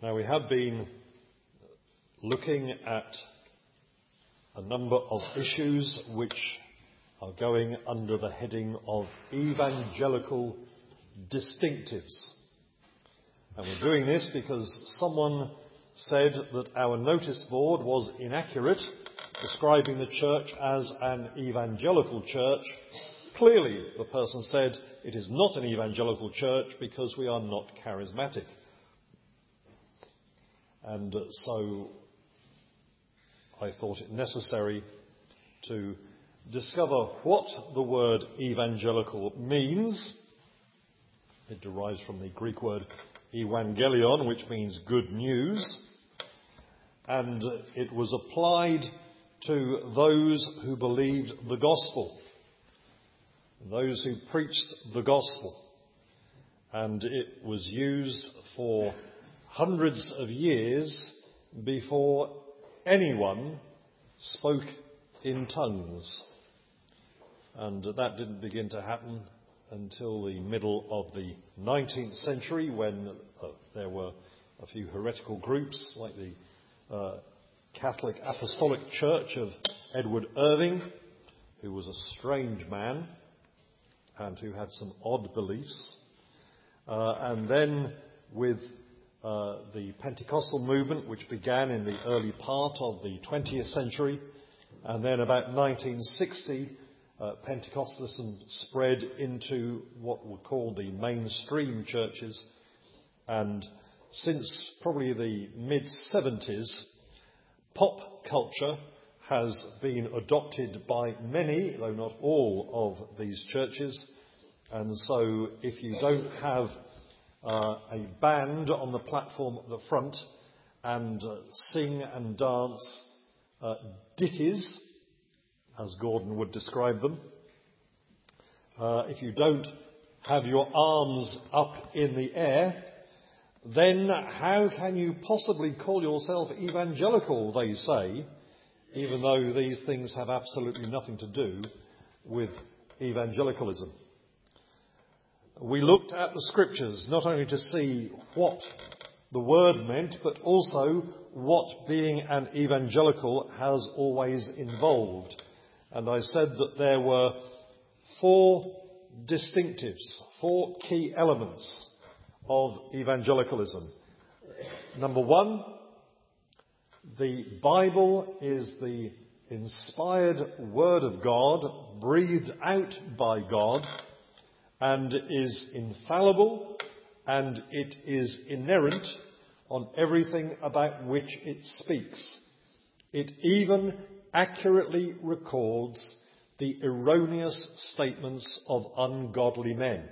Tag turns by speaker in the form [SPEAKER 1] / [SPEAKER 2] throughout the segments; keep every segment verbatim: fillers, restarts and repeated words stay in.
[SPEAKER 1] Now, we have been looking at a number of issues which are going under the heading of evangelical distinctives. And we're doing this because someone said that our notice board was inaccurate, describing the church as an evangelical church. Clearly, the person said it is not an evangelical church because we are not charismatic. And so I thought it necessary to discover what the word evangelical means. It derives from the Greek word evangelion, which means good news. And it was applied to those who believed the gospel, those who preached the gospel. And it was used for hundreds of years before anyone spoke in tongues. And that didn't begin to happen until the middle of the nineteenth century, when uh, there were a few heretical groups like the uh, Catholic Apostolic Church of Edward Irving, who was a strange man and who had some odd beliefs. Uh, and then with uh, the Pentecostal movement, which began in the early part of the twentieth century, and then about nineteen sixty, uh, Pentecostalism spread into what were called the mainstream churches. And since probably the mid seventies, pop culture has been adopted by many, though not all, of these churches. And so if you don't have uh, a band on the platform at the front and uh, sing and dance uh, ditties, as Gordon would describe them, uh, if you don't have your arms up in the air, then how can you possibly call yourself evangelical, they say, even though these things have absolutely nothing to do with evangelicalism. We looked at the scriptures not only to see what the word meant, but also what being an evangelical has always involved. And I said that there were four distinctives, four key elements of evangelicalism. Number one, the Bible is the inspired word of God, breathed out by God, and is infallible, and it is inerrant on everything about which it speaks. It even accurately records the erroneous statements of ungodly men.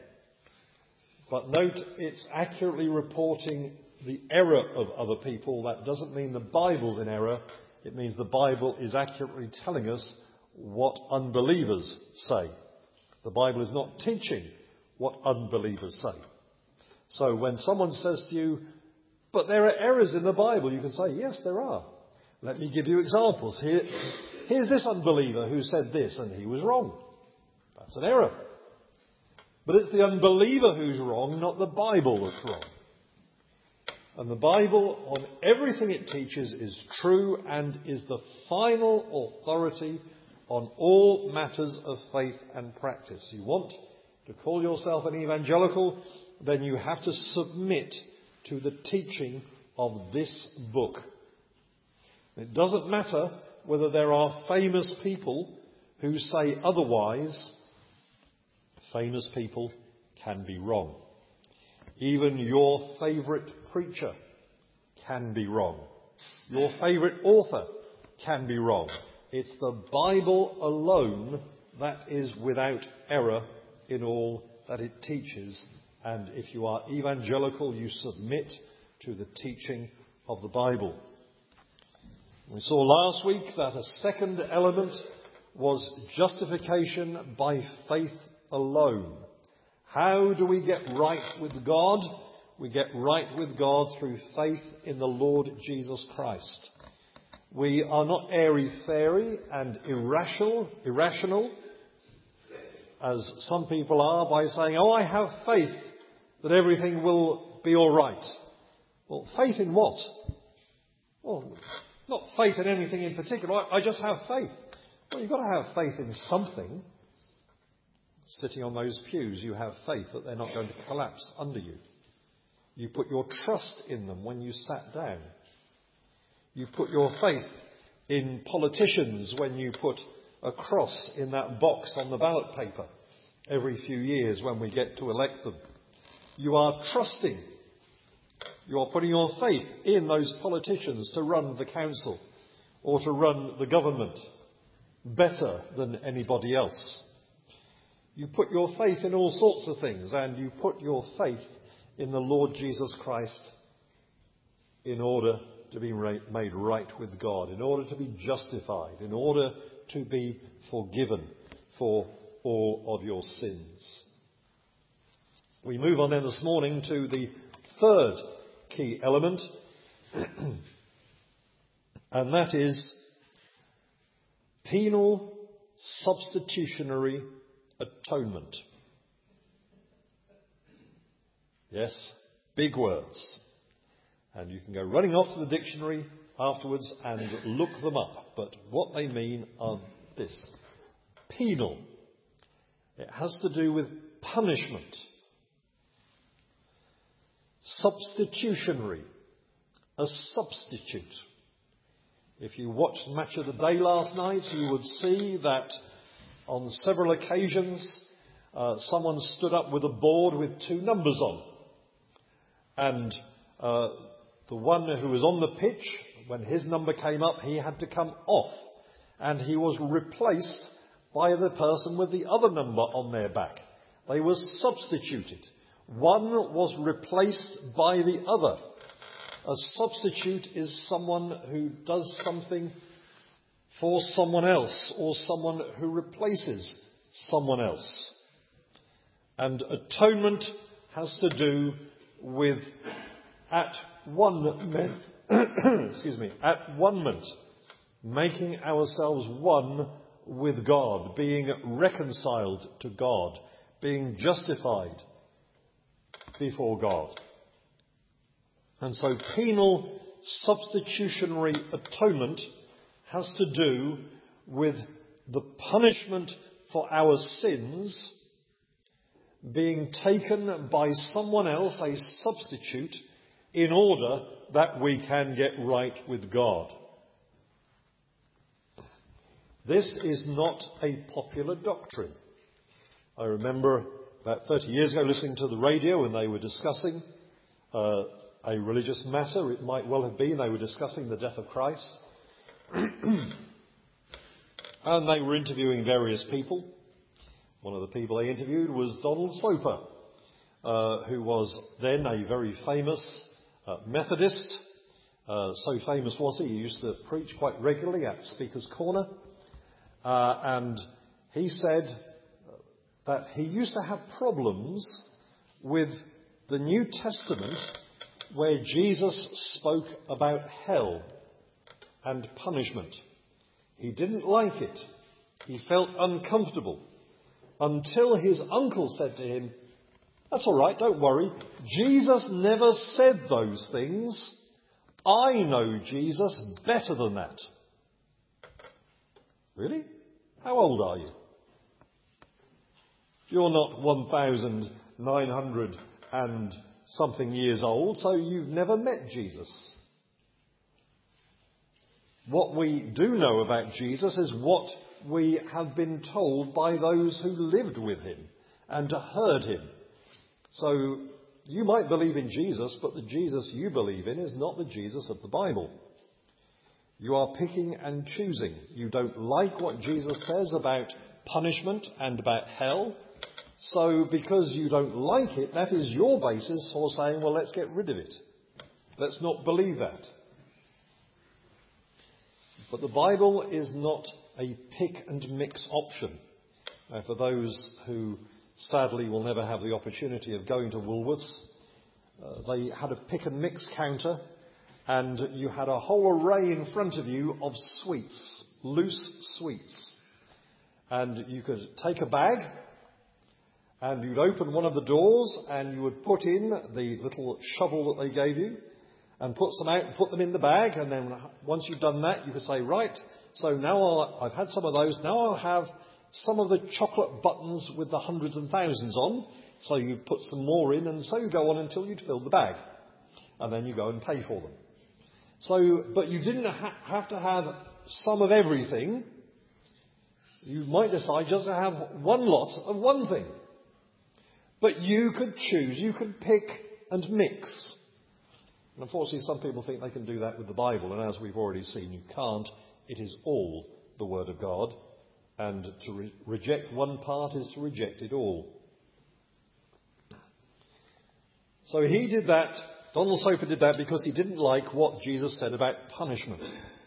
[SPEAKER 1] But note, it's accurately reporting the error of other people. That doesn't mean the Bible's in error. It means the Bible is accurately telling us what unbelievers say. The Bible is not teaching what unbelievers say. So when someone says to you, but there are errors in the Bible, you can say, yes, there are. Let me give you examples. Here, here's this unbeliever who said this, and he was wrong. That's an error. But it's the unbeliever who's wrong, not the Bible that's wrong. And the Bible, on everything it teaches, is true and is the final authority on all matters of faith and practice. You want to call yourself an evangelical, then you have to submit to the teaching of this book. It doesn't matter whether there are famous people who say otherwise. Famous people can be wrong. Even your favourite preacher can be wrong. Your favourite author can be wrong. It's the Bible alone that is without error in all that it teaches. And if you are evangelical, you submit to the teaching of the Bible. We saw last week that a second element was justification by faith alone. How do we get right with God? We get right with God through faith in the Lord Jesus Christ. We are not airy-fairy and irrational, irrational, as some people are, by saying, oh, I have faith that everything will be all right. Well, faith in what? Well, not faith in anything in particular. I, I just have faith. Well, you've got to have faith in something. Sitting on those pews, you have faith that they're not going to collapse under you. You put your trust in them when you sat down. You put your faith in politicians when you put a cross in that box on the ballot paper every few years when we get to elect them. You are trusting. You are putting your faith in those politicians to run the council or to run the government better than anybody else. You put your faith in all sorts of things, and you put your faith in the Lord Jesus Christ in order to be made right with God, in order to be justified, in order to be forgiven for all of your sins. We move on then this morning to the third key element, and that is penal substitutionary atonement. Yes, big words. And you can go running off to the dictionary afterwards and look them up. But what they mean are this. Penal. It has to do with punishment. Substitutionary. A substitute. If you watched Match of the Day last night, you would see that on several occasions, uh, someone stood up with a board with two numbers on. And uh, the one who was on the pitch, when his number came up, he had to come off. And he was replaced by the person with the other number on their back. They were substituted. One was replaced by the other. A substitute is someone who does something for someone else, or someone who replaces someone else. And atonement has to do with at one excuse me, at one-ment, making ourselves one with God, being reconciled to God, being justified before God. And so penal substitutionary atonement has to do with the punishment for our sins being taken by someone else, a substitute, in order that we can get right with God. This is not a popular doctrine. I remember about thirty years ago listening to the radio when they were discussing uh, a religious matter. It might well have been they were discussing the death of Christ. And they were interviewing various people. One of the people they interviewed was Donald Soper, uh, who was then a very famous uh, Methodist. Uh, so famous was he, he used to preach quite regularly at Speaker's Corner. Uh, and he said that he used to have problems with the New Testament where Jesus spoke about hell and punishment. He didn't like it. He felt uncomfortable until his uncle said to him, "That's all right, don't worry. Jesus never said those things. I know Jesus better than that." Really? How old are you? You're not one thousand nine hundred and something years old, so you've never met Jesus. What we do know about Jesus is what we have been told by those who lived with him and heard him. So you might believe in Jesus, but the Jesus you believe in is not the Jesus of the Bible. You are picking and choosing. You don't like what Jesus says about punishment and about hell. So because you don't like it, that is your basis for saying, well, let's get rid of it. Let's not believe that. But the Bible is not a pick and mix option. Now, for those who sadly will never have the opportunity of going to Woolworths, uh, they had a pick and mix counter, and you had a whole array in front of you of sweets, loose sweets. And you could take a bag, and you'd open one of the doors, and you would put in the little shovel that they gave you, and put some out and put them in the bag. And then once you've done that, you could say, right, so now I'll, I've had some of those. Now I'll have some of the chocolate buttons with the hundreds and thousands on. So you put some more in, and so you go on until you'd filled the bag. And then you go and pay for them. So, but you didn't ha- have to have some of everything. You might decide just to have one lot of one thing. But you could choose, you could pick and mix. And unfortunately, some people think they can do that with the Bible, and as we've already seen, you can't. It is all the Word of God, and to re- reject one part is to reject it all. So he did that, Donald Soper did that because he didn't like what Jesus said about punishment.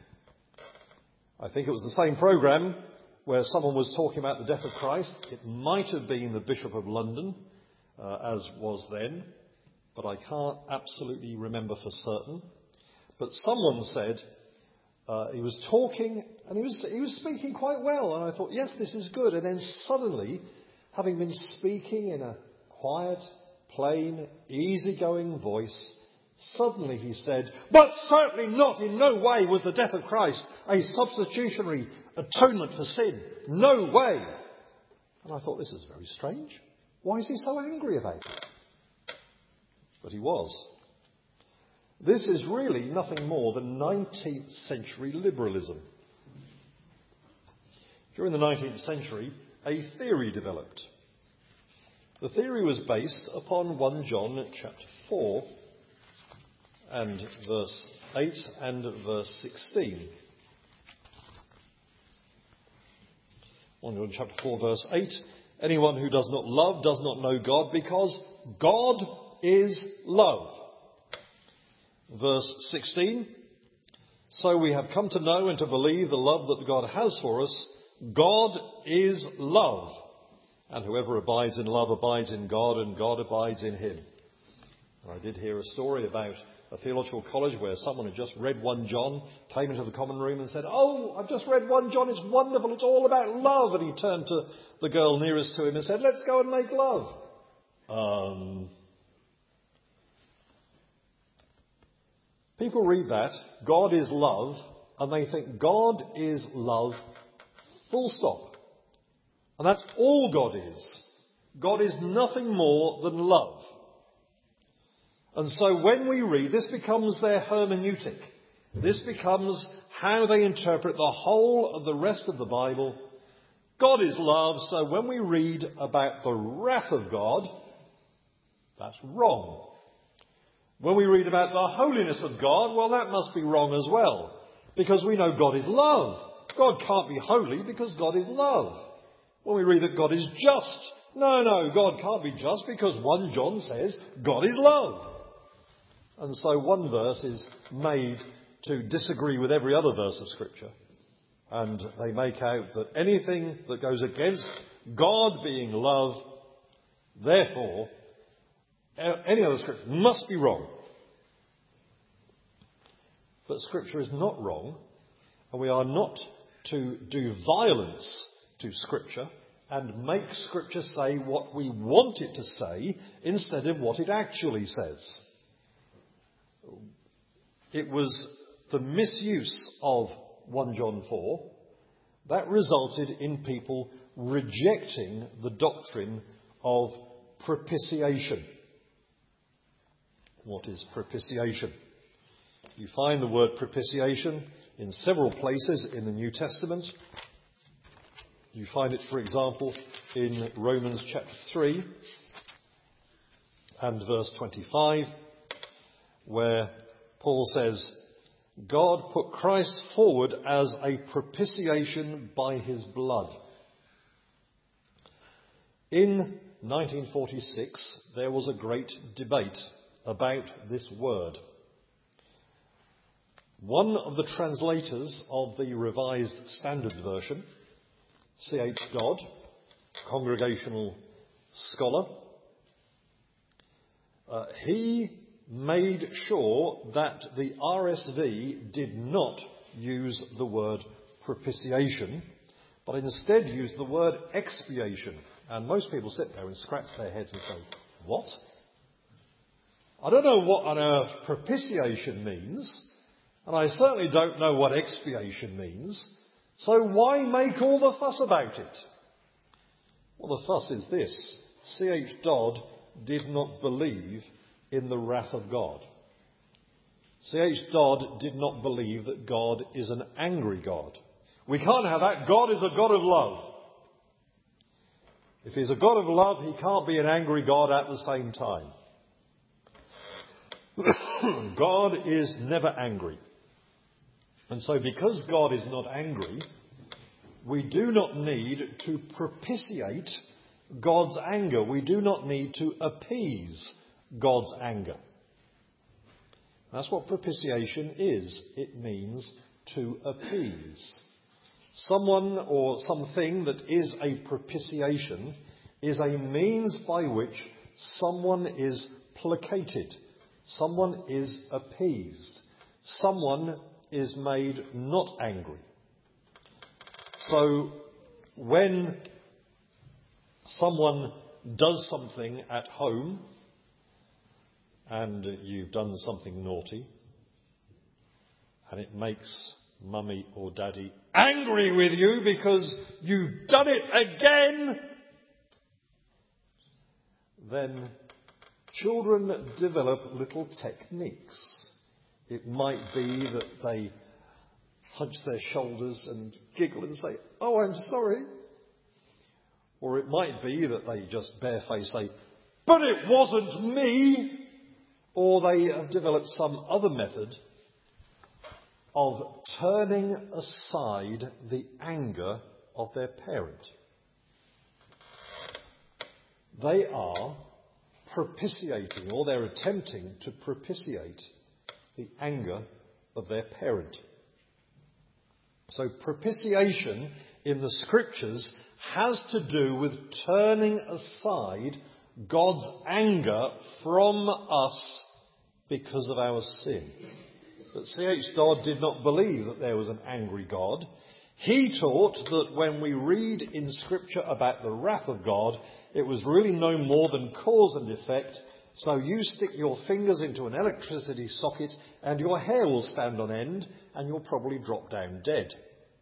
[SPEAKER 1] I think it was the same programme where someone was talking about the death of Christ. It might have been the Bishop of London, uh, as was then, but I can't absolutely remember for certain. But someone said, uh, he was talking, and he was, he was speaking quite well, and I thought, yes, this is good. And then suddenly, having been speaking in a quiet, plain, easygoing voice, suddenly he said, but certainly not, in no way was the death of Christ a substitutionary atonement for sin. No way. And I thought, this is very strange. Why is he so angry about it? But he was. This is really nothing more than nineteenth century liberalism. During the nineteenth century, a theory developed. The theory was based upon First John chapter four and verse eight and verse sixteen. First John chapter four verse eight. Anyone who does not love does not know God, because God is love. Verse sixteen. So we have come to know and to believe the love that God has for us. God is love. And whoever abides in love abides in God, and God abides in him. I did hear a story about a theological college where someone had just read First John, came into the common room and said, oh, I've just read First John, it's wonderful, it's all about love. And he turned to the girl nearest to him and said, let's go and make love. Um, people read that, God is love, and they think God is love, full stop. And that's all God is. God is nothing more than love. And so when we read, this becomes their hermeneutic. This becomes how they interpret the whole of the rest of the Bible. God is love, so when we read about the wrath of God, that's wrong. When we read about the holiness of God, well, that must be wrong as well. Because we know God is love. God can't be holy because God is love. When we read that God is just, no, no, God can't be just because First John says God is love. And so one verse is made to disagree with every other verse of Scripture. And they make out that anything that goes against God being love, therefore, any other Scripture must be wrong. But Scripture is not wrong, and we are not to do violence to Scripture and make Scripture say what we want it to say instead of what it actually says. It was the misuse of First John four that resulted in people rejecting the doctrine of propitiation. What is propitiation? You find the word propitiation in several places in the New Testament. You find it, for example, in Romans chapter three and verse twenty-five, where Paul says, God put Christ forward as a propitiation by his blood. In nineteen forty-six, there was a great debate about this word. One of the translators of the Revised Standard Version, C H Dodd, congregational scholar, uh, he made sure that the R S V did not use the word propitiation, but instead used the word expiation. And most people sit there and scratch their heads and say, what? I don't know what on earth propitiation means, and I certainly don't know what expiation means, so why make all the fuss about it? Well, the fuss is this. C H Dodd did not believe in the wrath of God. C H Dodd did not believe that God is an angry God. We can't have that. God is a God of love. If he's a God of love, he can't be an angry God at the same time. God is never angry. And so because God is not angry, we do not need to propitiate God's anger. We do not need to appease God's anger. That's what propitiation is. It means to appease. Someone or something that is a propitiation is a means by which someone is placated. Someone is appeased. Someone is made not angry. So when someone does something at home and you've done something naughty and it makes mummy or daddy angry with you because you've done it again, then children develop little techniques. It might be that they hunch their shoulders and giggle and say, "Oh, I'm sorry." Or it might be that they just barefaced say, "But it wasn't me." Or they have developed some other method of turning aside the anger of their parent. They are propitiating, or they're attempting to propitiate the anger of their parent. So propitiation in the Scriptures has to do with turning aside God's anger from us because of our sin. But C H Dodd did not believe that there was an angry God. He taught that when we read in Scripture about the wrath of God, it was really no more than cause and effect. So you stick your fingers into an electricity socket and your hair will stand on end and you'll probably drop down dead.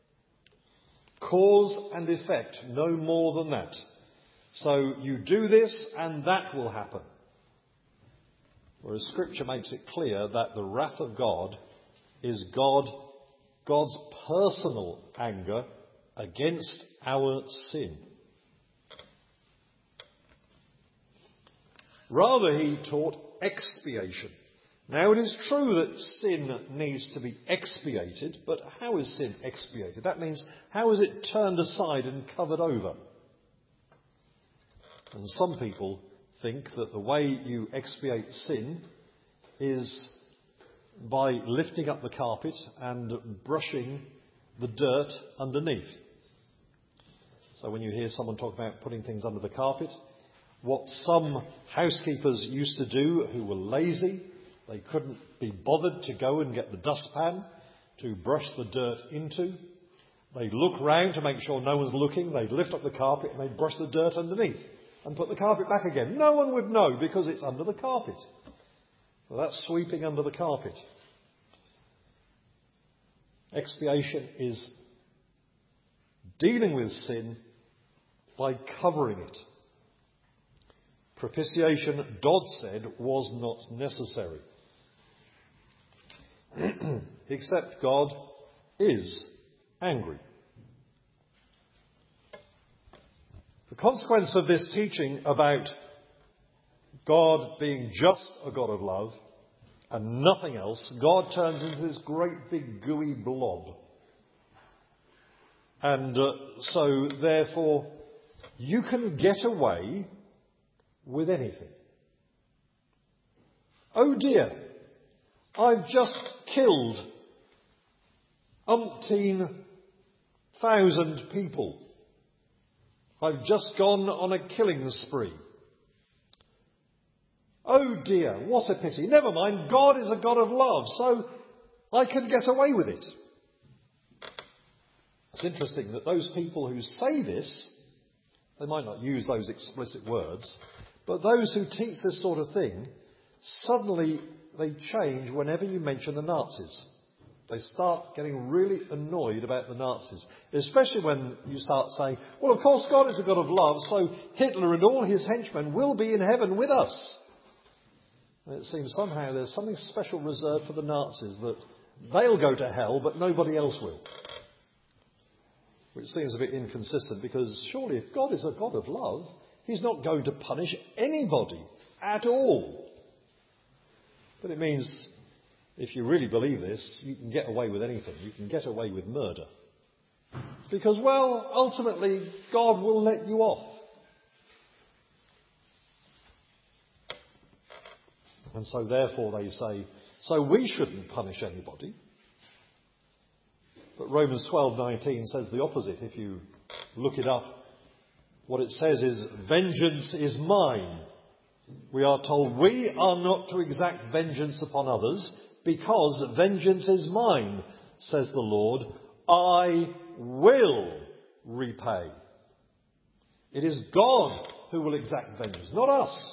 [SPEAKER 1] Cause and effect, no more than that. So you do this and that will happen. Whereas Scripture makes it clear that the wrath of God is God, God's personal anger against our sin. Rather, he taught expiation. Now, it is true that sin needs to be expiated, but how is sin expiated? That means, how is it turned aside and covered over? And some people think that the way you expiate sin is by lifting up the carpet and brushing the dirt underneath. So when you hear someone talk about putting things under the carpet, what some housekeepers used to do who were lazy, they couldn't be bothered to go and get the dustpan to brush the dirt into. They'd look round to make sure no one's looking. They'd lift up the carpet and they'd brush the dirt underneath and put the carpet back again. No one would know because it's under the carpet. Well, that's sweeping under the carpet. Expiation is dealing with sin by covering it. Propitiation, Dodd said, was not necessary. Except God is angry. The consequence of this teaching about God being just a God of love and nothing else, God turns into this great big gooey blob. And uh, so, therefore, you can get away with anything. Oh dear, I've just killed umpteen thousand people. I've just gone on a killing spree. Oh dear, what a pity. Never mind, God is a God of love, so I can get away with it. It's interesting that those people who say this, they might not use those explicit words, but those who teach this sort of thing, suddenly they change whenever you mention the Nazis. They start getting really annoyed about the Nazis, especially when you start saying, well, of course, God is a God of love, so Hitler and all his henchmen will be in heaven with us. And it seems somehow there's something special reserved for the Nazis, that they'll go to hell, but nobody else will. Which seems a bit inconsistent, because surely if God is a God of love, he's not going to punish anybody at all. But it means, if you really believe this, you can get away with anything. You can get away with murder. Because, well, ultimately, God will let you off. And so therefore they say, so we shouldn't punish anybody. But Romans twelve nineteen says the opposite. If you look it up, what it says is, vengeance is mine. We are told we are not to exact vengeance upon others, because vengeance is mine, says the Lord. I will repay. It is God who will exact vengeance, not us.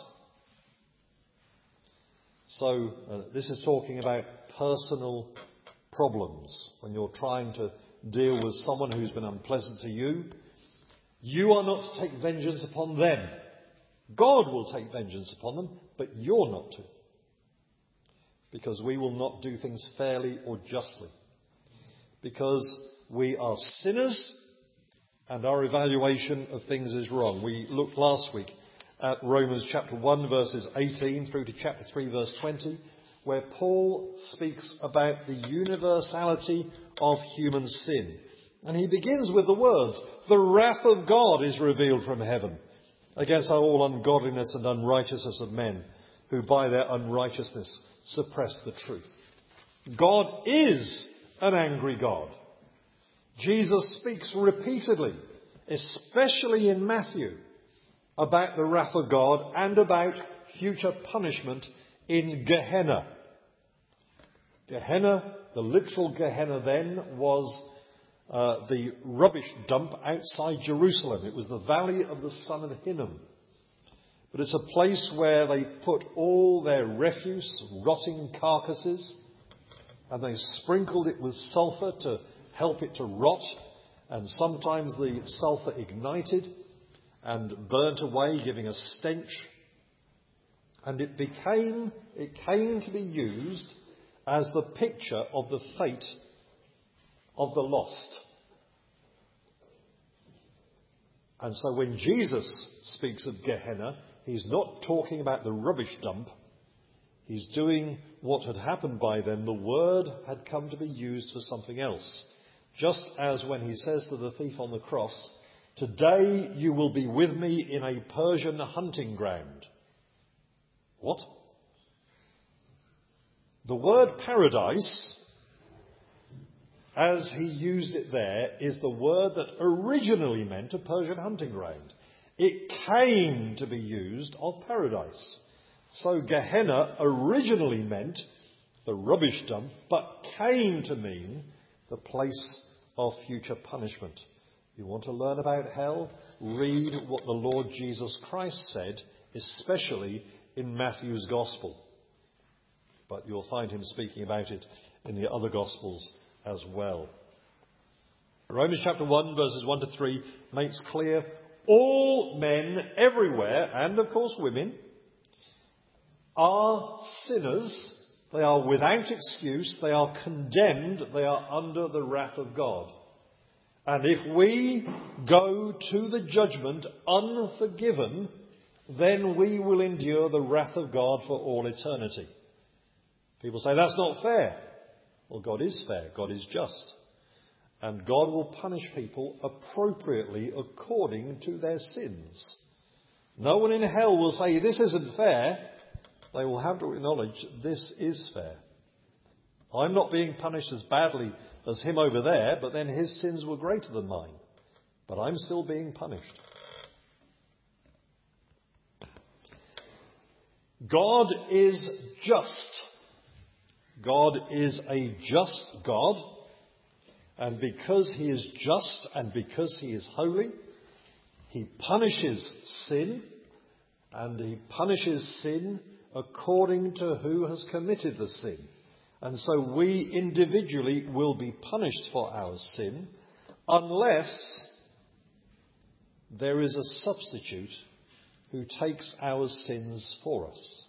[SPEAKER 1] So uh, this is talking about personal problems. When you're trying to deal with someone who's been unpleasant to you, you are not to take vengeance upon them. God will take vengeance upon them, but you're not to. Because we will not do things fairly or justly. Because we are sinners and our evaluation of things is wrong. We looked last week at Romans chapter one verses eighteen through to chapter three verse twenty, where Paul speaks about the universality of human sin. And he begins with the words, the wrath of God is revealed from heaven against all ungodliness and unrighteousness of men, who by their unrighteousness suppress the truth. God is an angry God. Jesus speaks repeatedly, especially in Matthew, about the wrath of God and about future punishment in Gehenna. Gehenna, the literal Gehenna then, was uh, the rubbish dump outside Jerusalem. It was the valley of the son of Hinnom. But it's a place where they put all their refuse, rotting carcasses, and they sprinkled it with sulphur to help it to rot. And sometimes the sulphur ignited and burnt away, giving a stench. And it became, it came to be used as the picture of the fate of the lost. And so when Jesus speaks of Gehenna, he's not talking about the rubbish dump. He's doing what had happened by then. The word had come to be used for something else. Just as when he says to the thief on the cross, today you will be with me in a Persian hunting ground. What? The word paradise, as he used it there, is the word that originally meant a Persian hunting ground. It came to be used of paradise. So Gehenna originally meant the rubbish dump, but came to mean the place of future punishment. You want to learn about hell? Read what the Lord Jesus Christ said, especially in Matthew's Gospel. But you'll find him speaking about it in the other Gospels as well. Romans chapter one, verses one to three, makes clear all men everywhere, and of course women, are sinners. They are without excuse. They are condemned. They are under the wrath of God. And if we go to the judgment unforgiven, then we will endure the wrath of God for all eternity. People say, that's not fair. Well, God is fair. God is just. And God will punish people appropriately according to their sins. No one in hell will say, this isn't fair. They will have to acknowledge this is fair. I'm not being punished as badly as him over there, but then his sins were greater than mine. But I'm still being punished. God is just. God is a just God. And because he is just and because he is holy, he punishes sin. And he punishes sin according to who has committed the sin. And so we individually will be punished for our sin unless there is a substitute who takes our sins for us.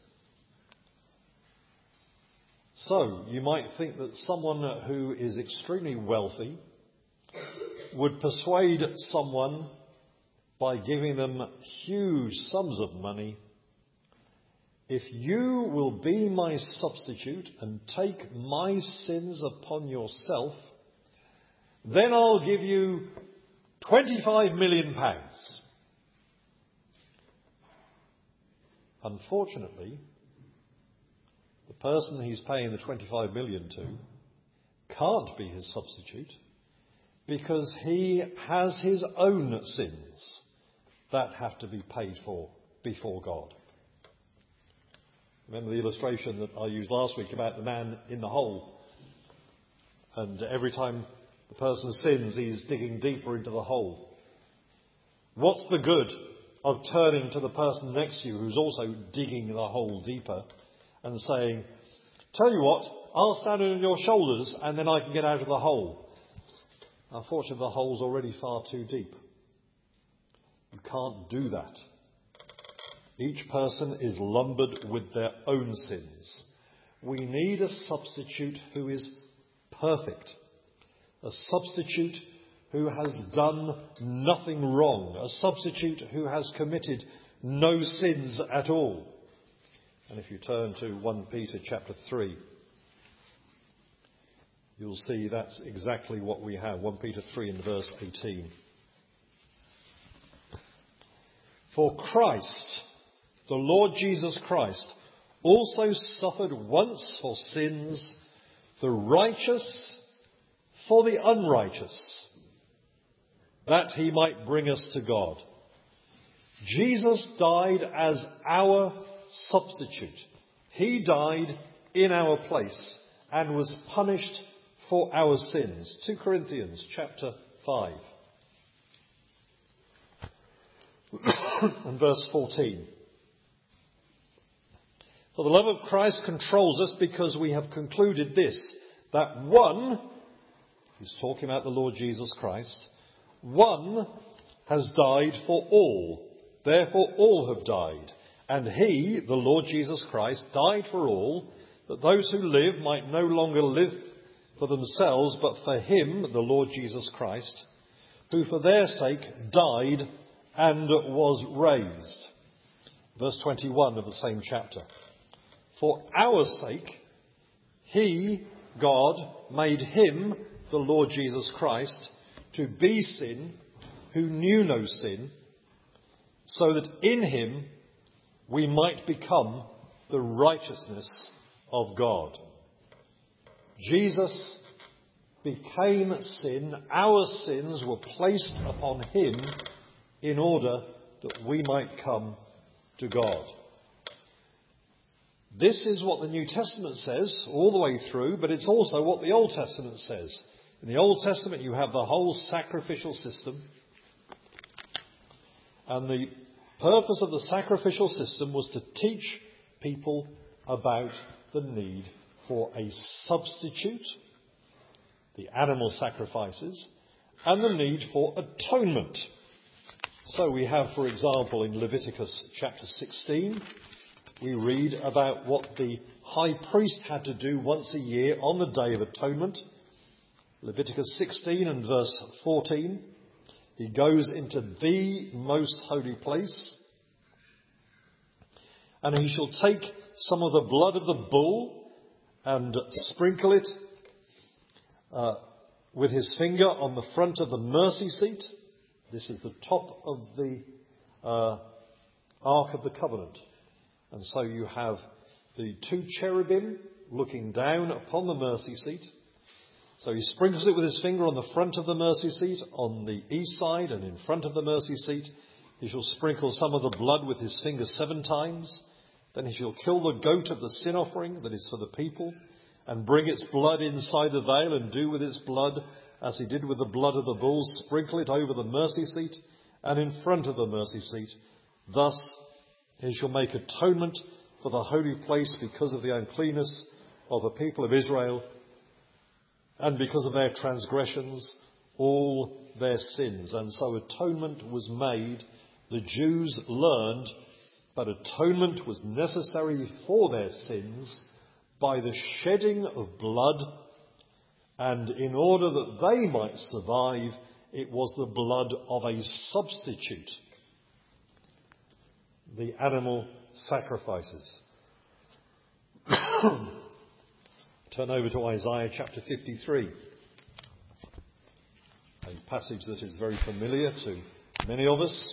[SPEAKER 1] So you might think that someone who is extremely wealthy would persuade someone by giving them huge sums of money, if you will be my substitute and take my sins upon yourself, then I'll give you twenty-five million pounds. Unfortunately, the person he's paying the twenty-five million to can't be his substitute because he has his own sins that have to be paid for before God. Remember the illustration that I used last week about the man in the hole? And every time the person sins, he's digging deeper into the hole. What's the good of turning to the person next to you who's also digging the hole deeper and saying, tell you what, I'll stand on your shoulders and then I can get out of the hole? Unfortunately, the hole's already far too deep. You can't do that. Each person is lumbered with their own sins. We need a substitute who is perfect. A substitute who has done nothing wrong. A substitute who has committed no sins at all. And if you turn to First Peter chapter three, you'll see that's exactly what we have. First Peter three and verse eighteen. For Christ, the Lord Jesus Christ, also suffered once for sins, the righteous for the unrighteous, that he might bring us to God. Jesus died as our substitute. He died in our place and was punished for our sins. Second Corinthians chapter five and verse fourteen. For the love of Christ controls us because we have concluded this, that one, he's talking about the Lord Jesus Christ, one has died for all. Therefore all have died. And he, the Lord Jesus Christ, died for all, that those who live might no longer live for themselves, but for him, the Lord Jesus Christ, who for their sake died and was raised. Verse twenty-one of the same chapter. For our sake, he, God, made him, the Lord Jesus Christ, to be sin, who knew no sin, so that in him we might become the righteousness of God. Jesus became sin. Our sins were placed upon him in order that we might come to God. This is what the New Testament says all the way through, but it's also what the Old Testament says. In the Old Testament you have the whole sacrificial system. And the purpose of the sacrificial system was to teach people about the need for a substitute, the animal sacrifices, and the need for atonement. So we have, for example, in Leviticus chapter sixteen, we read about what the high priest had to do once a year on the Day of Atonement. Leviticus sixteen and verse fourteen. He goes into the most holy place, and he shall take some of the blood of the bull and sprinkle it uh, with his finger on the front of the mercy seat. This is the top of the uh, Ark of the Covenant. And so you have the two cherubim looking down upon the mercy seat. So he sprinkles it with his finger on the front of the mercy seat, on the east side and in front of the mercy seat. He shall sprinkle some of the blood with his finger seven times. Then he shall kill the goat of the sin offering that is for the people, and bring its blood inside the veil, and do with its blood as he did with the blood of the bulls, sprinkle it over the mercy seat and in front of the mercy seat. Thus he shall make atonement for the holy place because of the uncleanness of the people of Israel, and because of their transgressions, all their sins. And so atonement was made. The Jews learned that atonement was necessary for their sins by the shedding of blood, and in order that they might survive, it was the blood of a substitute, the animal sacrifices. Turn over to Isaiah chapter fifty-three, a passage that is very familiar to many of us.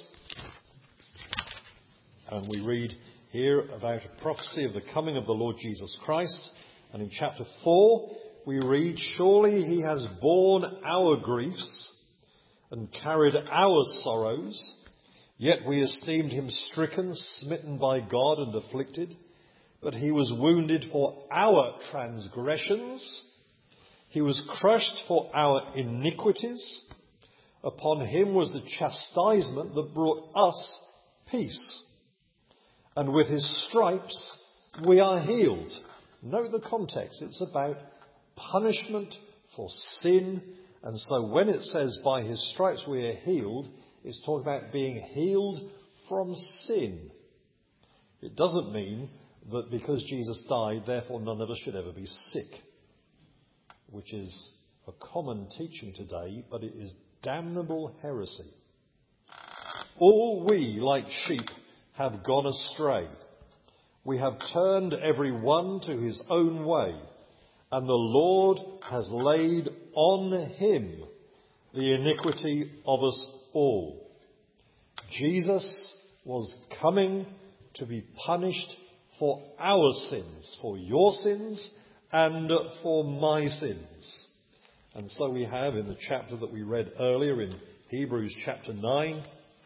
[SPEAKER 1] And we read here about a prophecy of the coming of the Lord Jesus Christ. And in chapter four, we read, "Surely he has borne our griefs and carried our sorrows, yet we esteemed him stricken, smitten by God and afflicted. But he was wounded for our transgressions. He was crushed for our iniquities. Upon him was the chastisement that brought us peace. And with his stripes we are healed." Note the context. It's about punishment for sin. And so when it says by his stripes we are healed, it's talking about being healed from sin. It doesn't mean that because Jesus died, therefore none of us should ever be sick, which is a common teaching today, but it is damnable heresy. All we, like sheep, have gone astray. We have turned every one to his own way, and the Lord has laid on him the iniquity of us all. Jesus was coming to be punished for our sins, for your sins and for my sins. And so we have in the chapter that we read earlier in Hebrews chapter nine,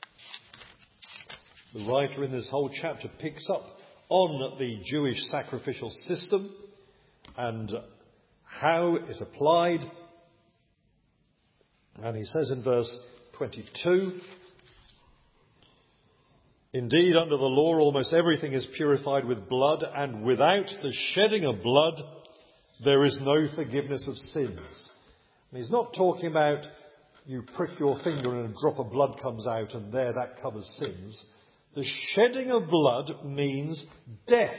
[SPEAKER 1] the writer in this whole chapter picks up on the Jewish sacrificial system and how it applied. And he says in verse twenty-two, "Indeed, under the law, almost everything is purified with blood, and without the shedding of blood, there is no forgiveness of sins." And he's not talking about you prick your finger and a drop of blood comes out and there that covers sins. The shedding of blood means death.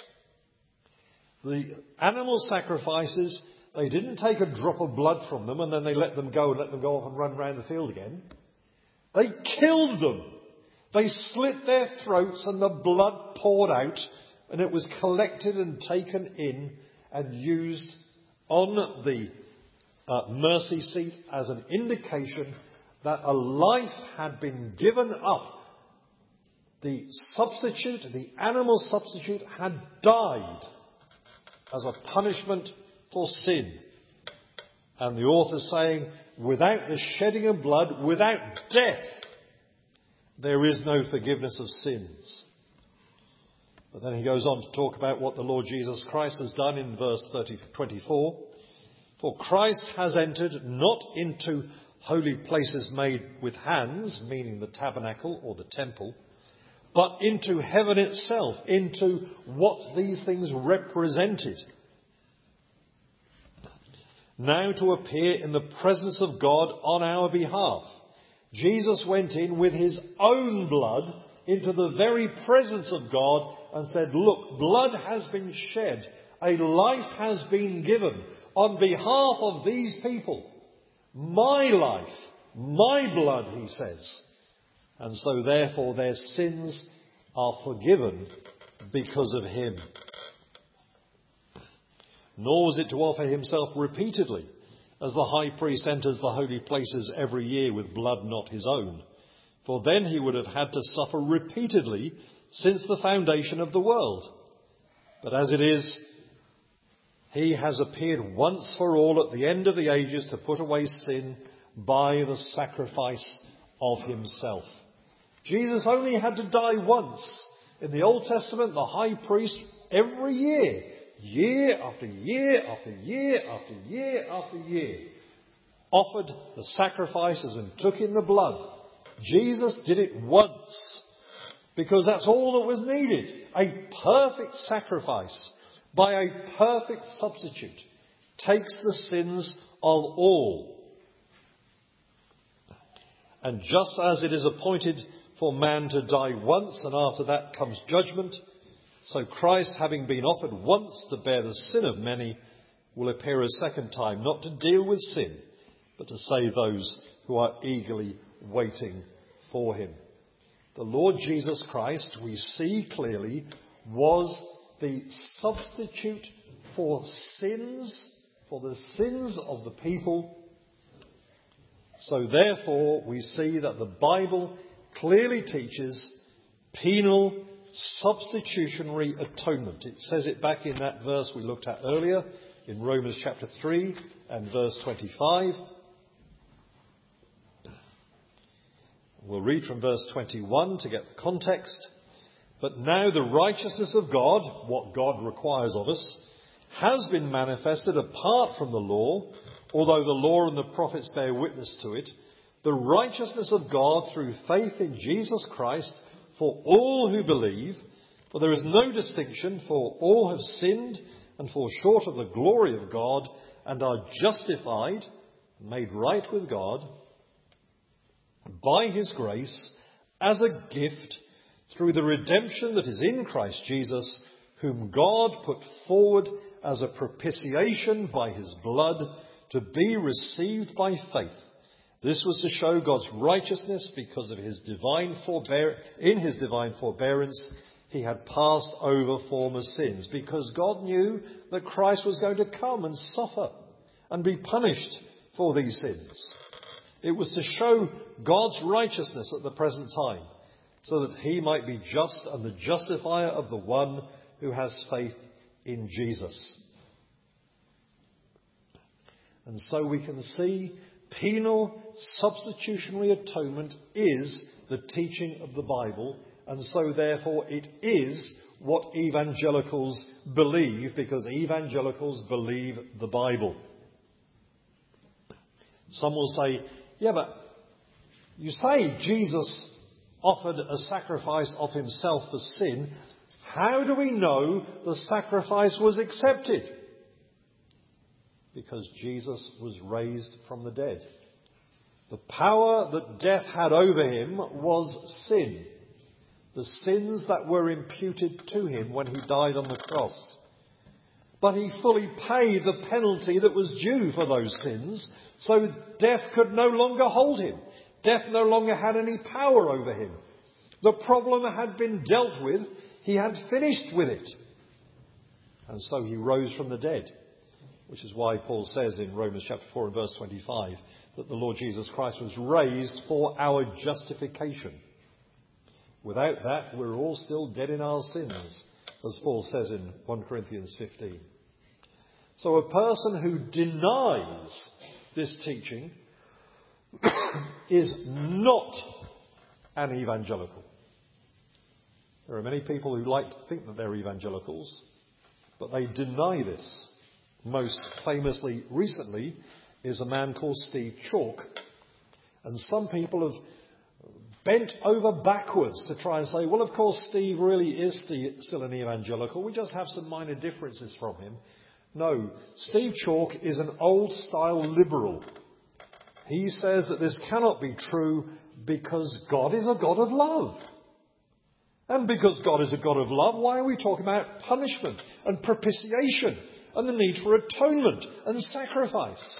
[SPEAKER 1] The animal sacrifices, they didn't take a drop of blood from them and then they let them go and let them go off and run around the field again. They killed them. They slit their throats and the blood poured out, and it was collected and taken in and used on the uh, mercy seat as an indication that a life had been given up. The substitute, the animal substitute, had died as a punishment for sin. And the author saying, without the shedding of blood, without death, there is no forgiveness of sins. But then he goes on to talk about what the Lord Jesus Christ has done in verse thirty, twenty-four. "For Christ has entered not into holy places made with hands," meaning the tabernacle or the temple, "but into heaven itself," into what these things represented. "Now to appear in the presence of God on our behalf." Jesus went in with his own blood into the very presence of God and said, "Look, blood has been shed. A life has been given on behalf of these people. My life, my blood," he says. And so therefore their sins are forgiven because of him. Nor was it to offer himself repeatedly, as the high priest enters the holy places every year with blood not his own. For then he would have had to suffer repeatedly since the foundation of the world. But as it is, he has appeared once for all at the end of the ages to put away sin by the sacrifice of himself. Jesus only had to die once. In the Old Testament, the high priest every year, year after year after year after year after year, offered the sacrifices and took in the blood. Jesus did it once. because that's all that was needed. A perfect sacrifice by a perfect substitute takes the sins of all. And just as it is appointed for man to die once, and after that comes judgment, so Christ, having been offered once to bear the sin of many, will appear a second time, not to deal with sin, but to save those who are eagerly waiting for him. The Lord Jesus Christ, we see clearly, was the substitute for sins, for the sins of the people. So therefore, we see that the Bible clearly teaches penal substitutionary atonement. It says it back in that verse we looked at earlier, in Romans chapter three and verse twenty-five. We'll read from verse twenty-one to get the context. But now the righteousness of God, what God requires of us, has been manifested apart from the law, although the law and the prophets bear witness to it, the righteousness of God through faith in Jesus Christ for all who believe, for there is no distinction, for all have sinned and fall short of the glory of God, and are justified, made right with God, by his grace, as a gift, through the redemption that is in Christ Jesus, whom God put forward as a propitiation by his blood, to be received by faith. This was to show God's righteousness, because of his divine forbear- in his divine forbearance he had passed over former sins, because God knew that Christ was going to come and suffer and be punished for these sins. It was to show God's righteousness at the present time, so that he might be just and the justifier of the one who has faith in Jesus. And so we can see penal substitutionary atonement is the teaching of the Bible, and so therefore it is what evangelicals believe, because evangelicals believe the Bible. Some will say, yeah, but you say Jesus offered a sacrifice of himself for sin. How do we know the sacrifice was accepted? Because Jesus was raised from the dead. The power that death had over him was sin. The sins that were imputed to him when he died on the cross. But he fully paid the penalty that was due for those sins, so death could no longer hold him. Death no longer had any power over him. The problem had been dealt with. He had finished with it. And so he rose from the dead. Which is why Paul says in Romans chapter four and verse twenty-five that the Lord Jesus Christ was raised for our justification. Without that, we're all still dead in our sins, as Paul says in First Corinthians fifteen. So a person who denies this teaching is not an evangelical. There are many people who like to think that they're evangelicals, but they deny this. Most famously recently is a man called Steve Chalke. And some people have bent over backwards to try and say, well, of course, Steve really is still an evangelical. We just have some minor differences from him. No, Steve Chalke is an old-style liberal. He says that this cannot be true because God is a God of love. And because God is a God of love, why are we talking about punishment and propitiation and the need for atonement and sacrifice?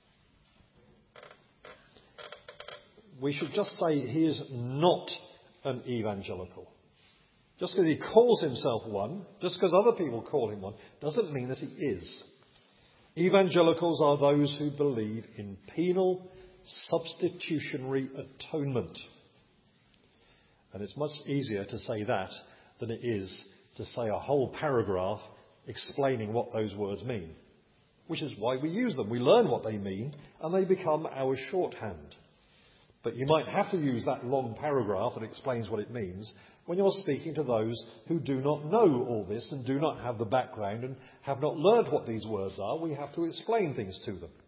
[SPEAKER 1] We should just say he is not an evangelical. Just because he calls himself one, just because other people call him one, doesn't mean that he is. Evangelicals are those who believe in penal substitutionary atonement. And it's much easier to say that than it is to say a whole paragraph explaining what those words mean. Which is why we use them. We learn what they mean and they become our shorthand. But you might have to use that long paragraph that explains what it means when you're speaking to those who do not know all this and do not have the background and have not learned what these words are. We have to explain things to them.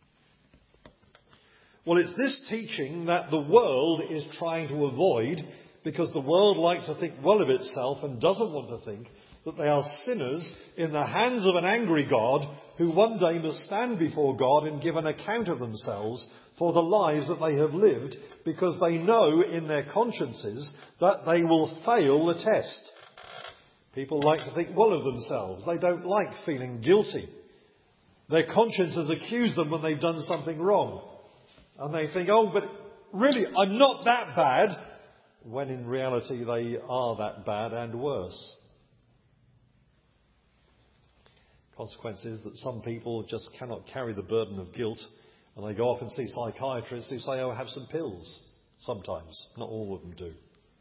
[SPEAKER 1] Well, it's this teaching that the world is trying to avoid because the world likes to think well of itself and doesn't want to think that they are sinners in the hands of an angry God who one day must stand before God and give an account of themselves for the lives that they have lived, because they know in their consciences that they will fail the test. People like to think well of themselves. They don't like feeling guilty. Their consciences accuse them when they've done something wrong. And they think, oh, but really, I'm not that bad, when in reality they are that bad and worse. Consequence is that some people just cannot carry the burden of guilt, and they go off and see psychiatrists who say, oh, have some pills. Sometimes. Not all of them do.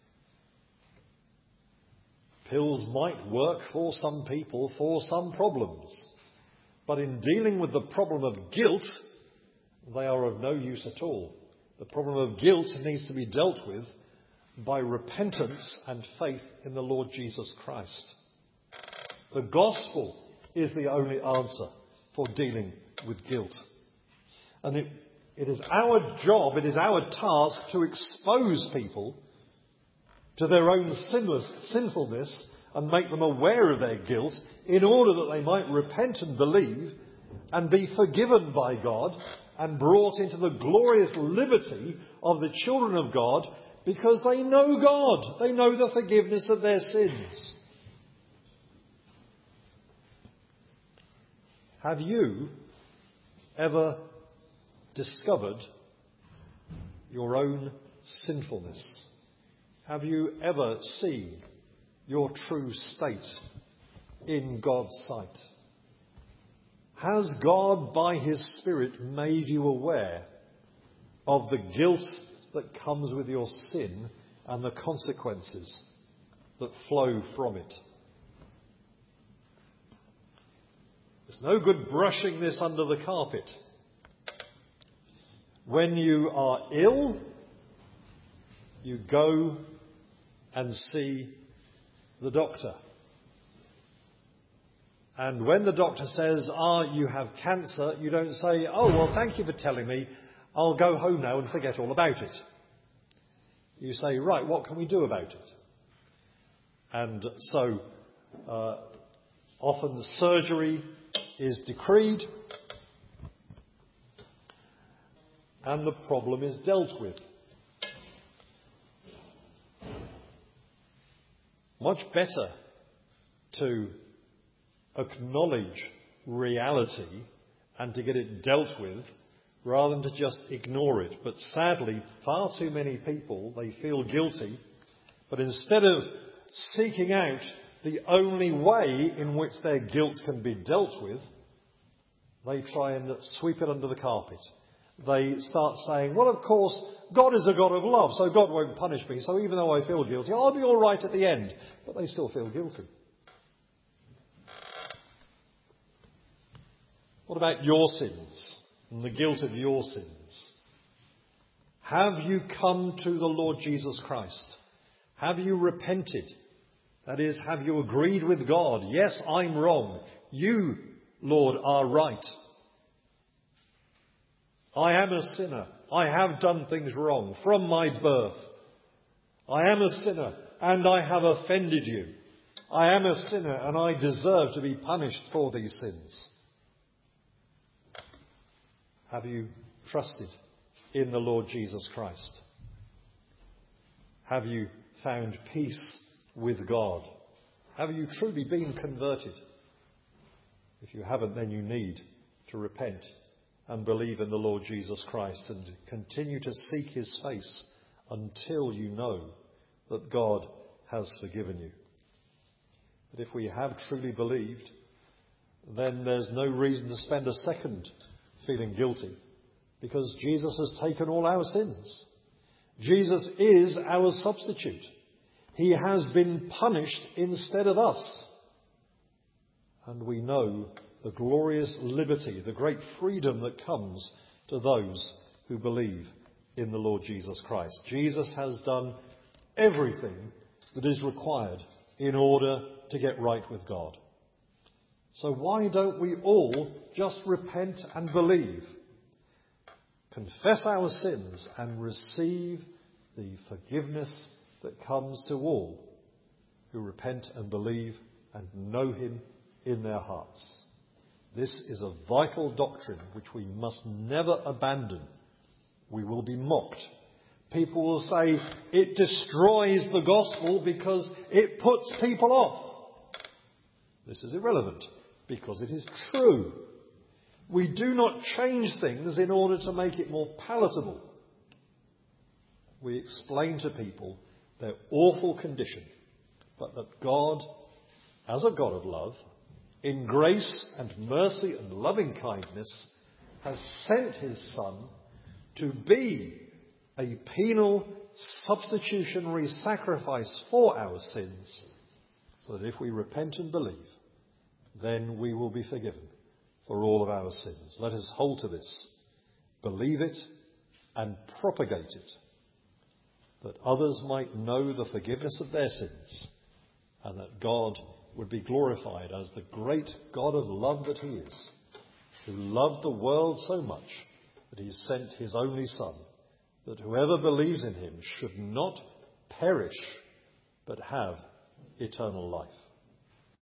[SPEAKER 1] Pills might work for some people for some problems. But in dealing with the problem of guilt, they are of no use at all. The problem of guilt needs to be dealt with by repentance and faith in the Lord Jesus Christ. The gospel is the only answer for dealing with guilt. And it, it is our job, it is our task to expose people to their own sinless, sinfulness and make them aware of their guilt in order that they might repent and believe and be forgiven by God and brought into the glorious liberty of the children of God, because they know God. They know the forgiveness of their sins. Have you ever discovered your own sinfulness? Have you ever seen your true state in God's sight? Has God, by His Spirit, made you aware of the guilt that comes with your sin and the consequences that flow from it? There's no good brushing this under the carpet. When you are ill, you go and see the doctor. And when the doctor says, ah, you have cancer, you don't say, oh, well, thank you for telling me. I'll go home now and forget all about it. You say, right, what can we do about it? And so, uh, often surgery is decreed, and the problem is dealt with. Much better to acknowledge reality and to get it dealt with rather than to just ignore it. But sadly, far too many people, they feel guilty, but instead of seeking out the only way in which their guilt can be dealt with, they try and sweep it under the carpet. They start saying, well, of course, God is a God of love, so God won't punish me, so even though I feel guilty, I'll be all right at the end. But they still feel guilty. What about your sins and the guilt of your sins? Have you come to the Lord Jesus Christ? Have you repented? That is, have you agreed with God? Yes, I'm wrong. You, Lord, are right. I am a sinner. I have done things wrong from my birth. I am a sinner and I have offended you. I am a sinner and I deserve to be punished for these sins. Have you trusted in the Lord Jesus Christ? Have you found peace with God? Have you truly been converted? If you haven't, then you need to repent and believe in the Lord Jesus Christ and continue to seek His face until you know that God has forgiven you. But if we have truly believed, then there's no reason to spend a second feeling guilty, because Jesus has taken all our sins. Jesus is our substitute. He has been punished instead of us. And we know the glorious liberty, the great freedom that comes to those who believe in the Lord Jesus Christ. Jesus has done everything that is required in order to get right with God. So why don't we all just repent and believe, confess our sins and receive the forgiveness that comes to all who repent and believe and know him in their hearts. This is a vital doctrine which we must never abandon. We will be mocked. People will say it destroys the gospel because it puts people off. This is irrelevant because it is true. We do not change things in order to make it more palatable. We explain to people their awful condition, but that God, as a God of love, in grace and mercy and loving kindness, has sent his Son to be a penal substitutionary sacrifice for our sins, so that if we repent and believe, then we will be forgiven for all of our sins. Let us hold to this, believe it, and propagate it, that others might know the forgiveness of their sins, and that God would be glorified as the great God of love that he is, who loved the world so much that he sent his only Son, that whoever believes in him should not perish, but have eternal life.